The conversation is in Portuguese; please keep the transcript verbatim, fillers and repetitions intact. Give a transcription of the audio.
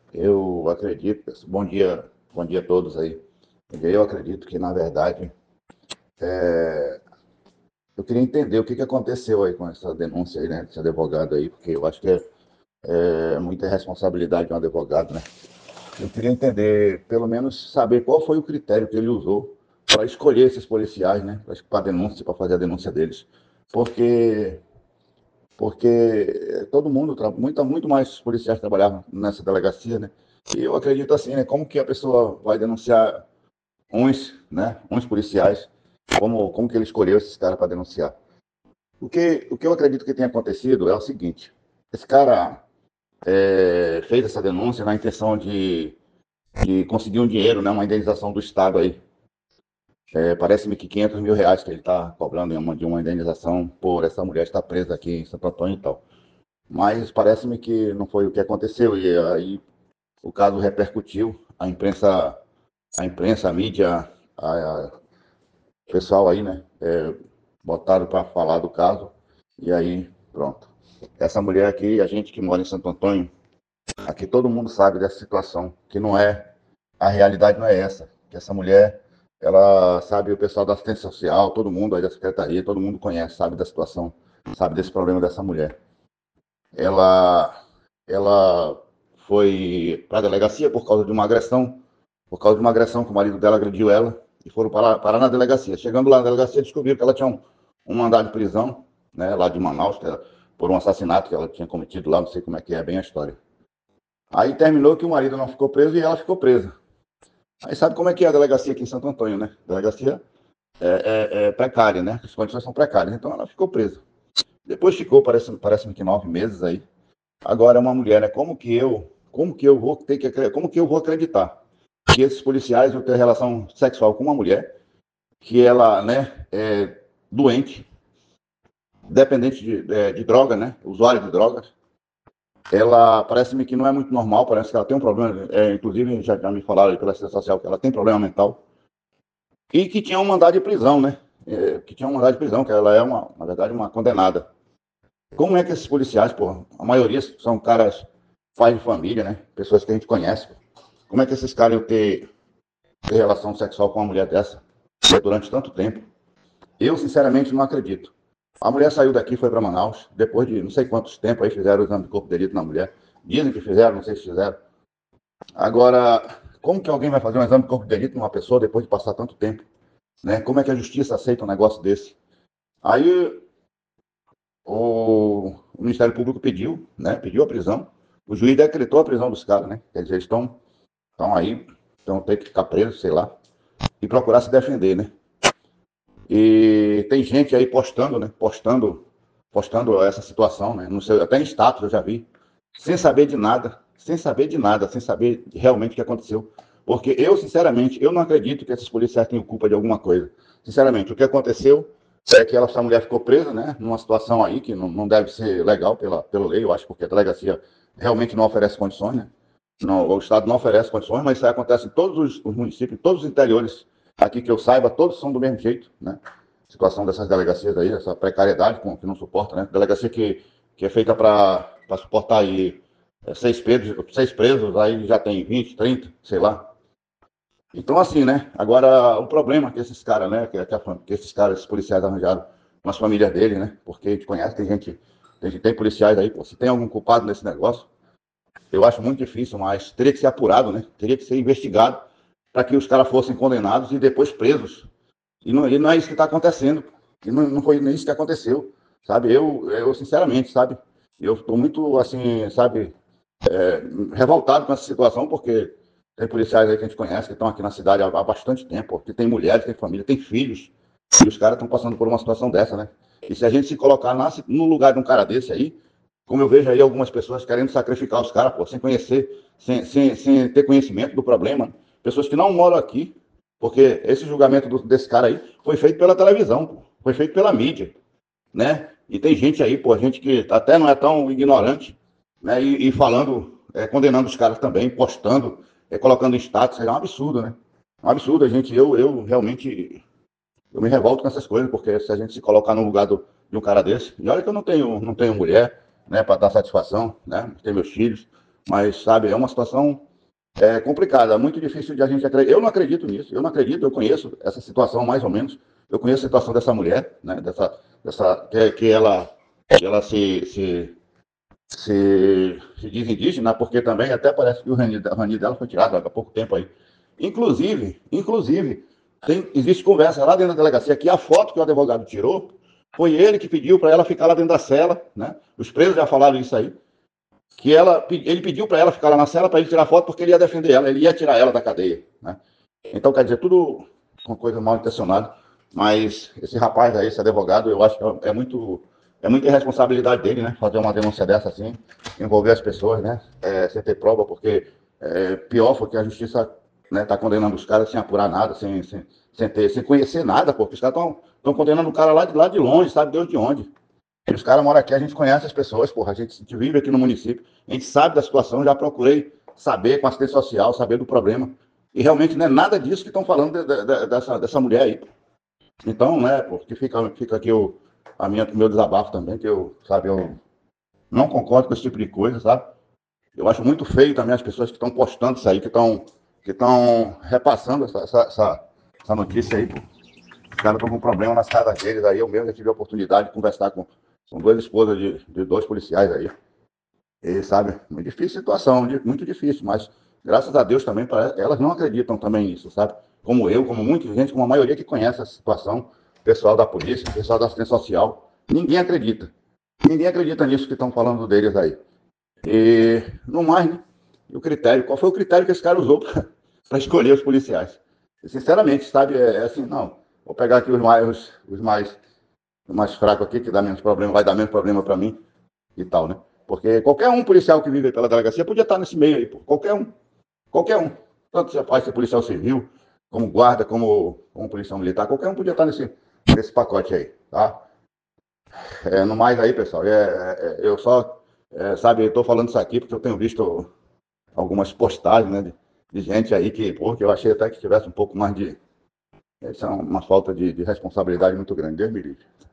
Eu acredito, bom dia, bom dia a todos aí. Eu acredito que, na verdade, eu queria entender o que, que aconteceu aí com essa denúncia aí, né, desse advogado aí, porque eu acho que é, é muita responsabilidade de um advogado, né? Eu queria entender, pelo menos saber qual foi o critério que ele usou para escolher esses policiais, né, para a denúncia, para fazer a denúncia deles. Porque, porque todo mundo, muito, muito mais policiais trabalhavam nessa delegacia, né? E eu acredito assim, né, como que a pessoa vai denunciar uns, né, uns policiais, como, como que ele escolheu esses caras para denunciar. O que, o que eu acredito que tenha acontecido é o seguinte, esse cara é, fez essa denúncia na intenção de, de conseguir um dinheiro, né, uma indenização do Estado aí. É, parece-me que quinhentos mil reais que ele está cobrando uma, de uma indenização por essa mulher estar presa aqui em Santo Antônio e tal. Mas parece-me que não foi o que aconteceu e aí o caso repercutiu, a imprensa, a imprensa, a mídia, a, a o pessoal aí, né, é, botaram para falar do caso, e aí, pronto. Essa mulher aqui, a gente que mora em Santo Antônio, aqui todo mundo sabe dessa situação, que não é, a realidade não é essa, que essa mulher, ela sabe, o pessoal da assistência social, todo mundo aí da secretaria, todo mundo conhece, sabe da situação, sabe desse problema dessa mulher. Ela, ela foi para a delegacia por causa de uma agressão, por causa de uma agressão que o marido dela agrediu ela, e foram parar, parar na delegacia. Chegando lá na delegacia, descobriram que ela tinha um, um mandado de prisão, né, lá de Manaus, que era por um assassinato que ela tinha cometido lá, não sei como é que é bem a história. Aí terminou que o marido não ficou preso e ela ficou presa. Aí sabe como é que é a delegacia aqui em Santo Antônio, né? A delegacia é, é, é precária, né? As condições são precárias. Então ela ficou presa. Depois ficou, parece, parece que nove meses aí. Agora é uma mulher, né? Como que eu, como que eu vou ter que, como que eu vou acreditar que esses policiais vão ter relação sexual com uma mulher que ela, né, é doente, dependente de, de, de droga, né? Usuário de drogas. Ela parece-me que não é muito normal, parece que ela tem um problema, é, inclusive já, já me falaram pela assistência social que ela tem problema mental e que tinha um mandado de prisão, né? É, que tinha um mandado de prisão, que ela é uma, na verdade, uma condenada. Como é que esses policiais, pô, a maioria são caras pais de família, né? Pessoas que a gente conhece. Pô. Como é que esses caras iam ter, ter relação sexual com uma mulher dessa durante tanto tempo? Eu, sinceramente, não acredito. A mulher saiu daqui, foi para Manaus, depois de não sei quantos tempos aí fizeram o exame de corpo de delito na mulher. Dizem que fizeram, não sei se fizeram. Agora, como que alguém vai fazer um exame de corpo de delito numa pessoa depois de passar tanto tempo? Né? Como é que a justiça aceita um negócio desse? Aí o, o Ministério Público pediu, né? Pediu a prisão. O juiz decretou a prisão dos caras, né? Quer dizer, eles estão estão aí, então tem que ficar presos, sei lá, e procurar se defender, né? E tem gente aí postando, né? Postando, postando essa situação, né? No seu, até em status eu já vi, sem saber de nada, sem saber de nada, sem saber realmente o que aconteceu. Porque eu, sinceramente, eu não acredito que esses policiais tenham culpa de alguma coisa. Sinceramente, o que aconteceu é que ela, essa mulher ficou presa, né? Numa situação aí que não, não deve ser legal pela, pela lei, eu acho, porque a delegacia realmente não oferece condições, né? Não, o Estado não oferece condições, mas isso aí acontece em todos os, os municípios, em todos os interiores, aqui que eu saiba, todos são do mesmo jeito, né? Situação dessas delegacias aí, essa precariedade com, que não suporta, né? Delegacia que, que é feita para suportar aí é, seis, presos, seis presos, aí já tem vinte, trinta, sei lá. Então, assim, né? Agora, o problema que esses caras, né? Que, que, a, que esses caras, esses policiais arranjaram com as famílias deles, né? Porque a gente conhece, tem gente, tem, tem policiais aí, pô, se tem algum culpado nesse negócio, eu acho muito difícil, mas teria que ser apurado, né? Teria que ser investigado para que os caras fossem condenados e depois presos. E não, e não é isso que está acontecendo. E não, não foi nem isso que aconteceu, sabe? Eu, eu sinceramente, sabe? Eu estou muito, assim, sabe, é, revoltado com essa situação, porque tem policiais aí que a gente conhece que estão aqui na cidade há, há bastante tempo, que tem mulheres, tem família, tem filhos, e os caras estão passando por uma situação dessa, né? E se a gente se colocar na, no lugar de um cara desse aí, como eu vejo aí algumas pessoas querendo sacrificar os caras, pô, sem conhecer, sem, sem, sem ter conhecimento do problema, pessoas que não moram aqui, porque esse julgamento do, desse cara aí foi feito pela televisão, pô, foi feito pela mídia, né? E tem gente aí, pô, gente que até não é tão ignorante, né? E, e falando, é, condenando os caras também, postando, é, colocando em status, é um absurdo, né? É um absurdo, a gente, eu, eu realmente, eu me revolto com essas coisas, porque se a gente se colocar no lugar do, de um cara desse, e olha que eu não tenho, não tenho mulher, né, para dar satisfação, né? Tenho meus filhos, Mas, sabe, é uma situação é, complicada, muito difícil de a gente acreditar. Eu não acredito nisso, eu não acredito, eu conheço essa situação mais ou menos. Eu conheço a situação dessa mulher, né, dessa, dessa, que, que ela, que ela se, se, se, se diz indígena, porque também até parece que o Rani, o Rani dela foi tirado há pouco tempo aí. Inclusive, inclusive, tem, existe conversa lá dentro da delegacia que a foto que o advogado tirou foi ele que pediu para ela ficar lá dentro da cela, né? Os presos já falaram isso aí, que ela, ele pediu para ela ficar lá na cela para ele tirar foto porque ele ia defender ela, ele ia tirar ela da cadeia, né? Então, quer dizer, tudo uma coisa mal intencionada, mas esse rapaz aí, esse advogado, eu acho que é muito, é muita irresponsabilidade dele, né? Fazer uma denúncia dessa assim, envolver as pessoas, né? É, sem ter prova, porque é, pior foi que a justiça né, tá condenando os caras sem apurar nada, sem, sem, sem, ter, sem conhecer nada, porque os caras estão condenando o cara lá de, lá de longe, sabe Deus de onde. E os caras moram aqui, a gente conhece as pessoas, porra, a gente, a gente vive aqui no município, a gente sabe da situação, já procurei saber com a assistência social, saber do problema. E realmente não é nada disso que estão falando de, de, de, dessa, dessa mulher aí. Então, né, porque fica, fica aqui o a minha, meu desabafo também, que eu, sabe, eu não concordo com esse tipo de coisa, sabe? Eu acho muito feio também as pessoas que estão postando isso aí, que estão que estão repassando essa, essa, essa, essa notícia aí. Pô. Os caras estão com problema nas casas deles aí. Eu mesmo já tive a oportunidade de conversar com, com duas esposas de, de dois policiais aí. E, sabe, muito difícil a situação, muito difícil, mas graças a Deus também, elas não acreditam também nisso, sabe? Como eu, como muita gente, como a maioria que conhece a situação, pessoal da polícia, pessoal da assistência social, ninguém acredita. Ninguém acredita nisso que estão falando deles aí. E, no mais, né? E o critério, qual foi o critério que esse cara usou para escolher os policiais? E, sinceramente, sabe, é, é assim, não, vou pegar aqui os mais, os, os mais, os mais fracos aqui, que dá menos problema, vai dar menos problema para mim e tal, né? Porque qualquer um policial que vive pela delegacia podia estar nesse meio aí, pô. Qualquer um. Qualquer um. Tanto você pode ser policial civil, como guarda, como, como policial militar, qualquer um podia estar nesse, nesse pacote aí, tá? É, no mais aí, pessoal, é, é, eu só, é, sabe, eu tô falando isso aqui porque eu tenho visto algumas postagens, né, de, de gente aí que, pô, que eu achei até que tivesse um pouco mais de, isso é uma falta de, de responsabilidade muito grande, Deus me livre.